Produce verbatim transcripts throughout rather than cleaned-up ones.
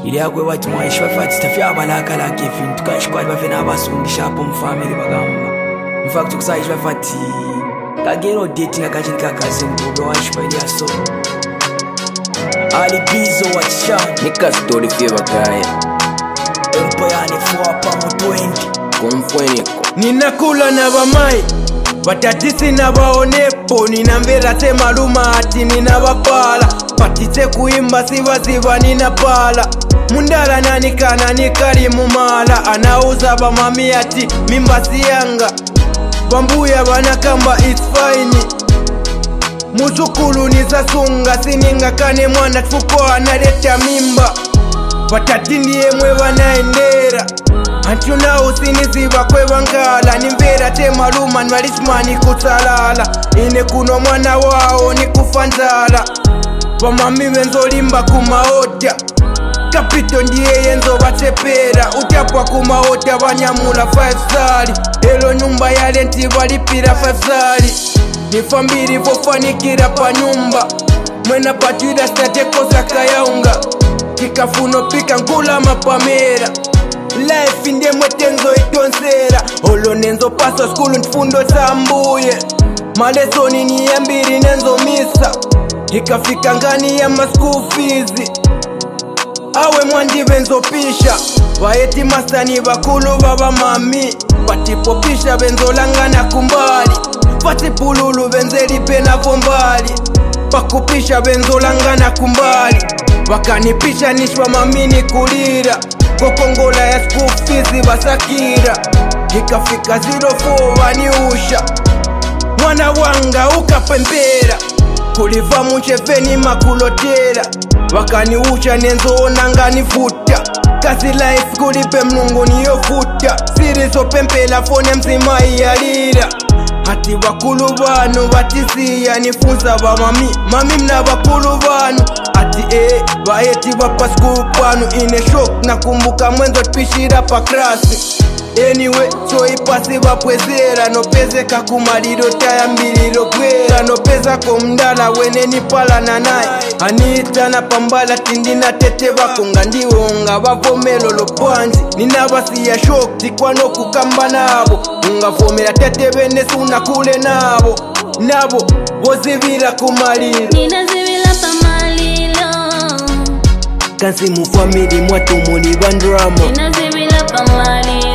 ile yakwe bathi mwayishi bafathi sitafyabalaka la Kevin tukashikwali bafena abasundisha hapo mfamily bagamba in fact kusayishi bafathi kagero date ngakajini kakazi mbudo washipa ile aso Ali Bizo watisha nika story feva kaya empoyane fwa pa mu twenty kumfweniko ninakula na bamai batatisi na baonepo ninambera te maluma ati ninabapala patite kuimba siva siva ninapala mundala nanikana nikali mumala anauza bamami ati mimba siyanga bambuya banakamba it's fine muzukulu nisasunga sininga kane mwana tuko analeta mimba batati ndiye mwe banaendera antu nao sinisiba kwe bangala nimvera te maluma nwalismani kutalala ine kuno mwana wao ni kufanzala bamami benzolimba kumaota kapito ndiye yenzo batepera utapwa kumaota banyamula five star elo nyumba ya lenti balipira five star nifambiri vofanikira pa nyumba mwena patida statekosa kayaunga kikafuno pika ngula mapamera life inde mwetenzo itonsera olo nenzo paso skulu nfundo sambuye malesoni ni yambiri nenzo misa ikafika ngani ya school fees awe mwandi benzo pisha waeti masani bakulu baba mami patipopisha benzo langana kumbali patipululu benzeli pena vombali pakupisha benzo langana kumbali wakanipisha nishwa mamini kulira kokongola ya school fees basakira ikafika zero four waniusha mwana wanga ukapembera kuliva muncheveni makulotera wakaniusha nenzo nanganifuta kasi life kulipe mnungu niyofuta sirizo pempela fone mzima iyalira hati bakulu banu batisiya nifunza ba mami mami mna bakulu banu ati eh baeti bapa school panu ine shock nakumbuka mwenzo tupishira pa klasi anyway so ipasi bapwezera nopezeka kumaliro tayambiliro kwera nopeza ko mndala wene nipala na naye anita na pambala tindina tete bakonga ndiwonga bavomelo lopwanzi ninabasiya shock tikwano kukamba nabo ungavomera tete bene suna kule nabo nabo bozibira kumaliro ninazibila pamalilo kasi mu family mwatu muni bandrama ninazibila pamalilo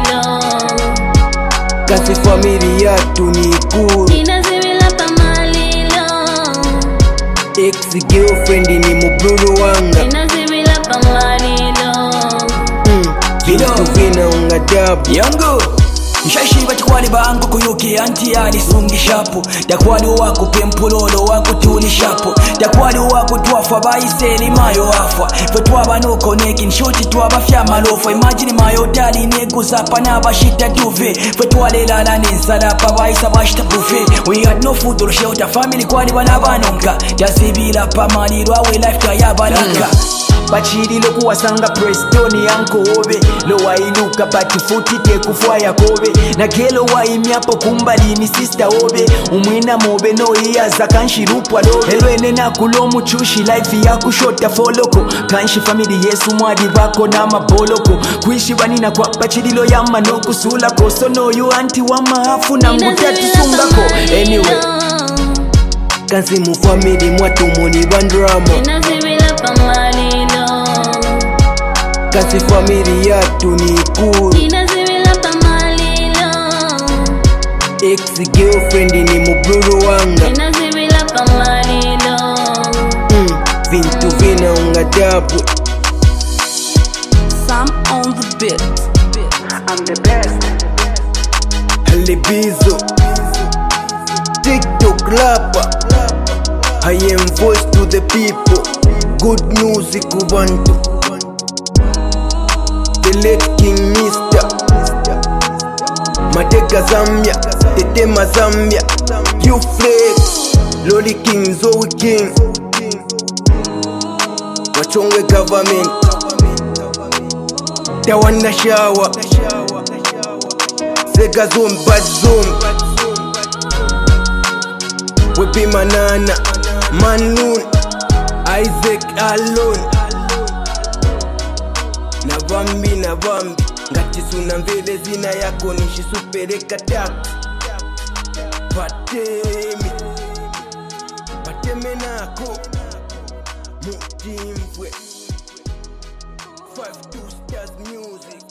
kasi family yatu ni kuru ninazibila pamalilo ex girlfriend ni mubulu wanga ninazibila pamalilo mm. Vitu vina ungadabu yango Nshashi batikwali bangu kuyuki anti ali sungi shapo Dakwali wako pempulolo wako tuli shapo Dakwali wako tuwafa baiseli mayo wafa Fetwaba nuko neki nshoti tuwaba fya malofa Imagine mayo dali negu zapa na bashita duve Fetwale lala ninsala pa baisa bashita bufe We had no food or shelter family kwali banabanonka Jasibila pa maliro awe life kaya balika Bachirilo kuwasanga prestoni yanko obe Lo wailuka batifuti tekufwa ya kobe Na kelo waimyapo kumbali ni sister obe Umwina mobe no iya za kanshi rupwa lobe Elwene na kulomu chushi life ya kushota foloko Kanshi family yesu mwadi bako na maboloko Kuishi banina kwa bachirilo ya manoku sulako So no you anti wa mahafu na mutatu sungako Anyway Kansi mu family mwatu muni bandrama ninazibila pamalilo kasi family yatu ni kuru ninazibila pamalilo ex girlfriend ni mubulu wanga ninazibila pamalilo mm. Vintu vina ungadabu Sam on the beat. I'm the best. Ali Bizo TikTok rapper I am voice to the people good music kubantu the late King Mister Madega Zambia Tetema Zambia You Flex Loli King Zoe King Wachonge government Tawana Shawa Sega Zone Bad Zone Wepi Manana Manoon Isaac Alone na vambi na vambi ngati suna mvele zina yako nishisupeleka taxi patemi pateme nako mutimvwe five two stars music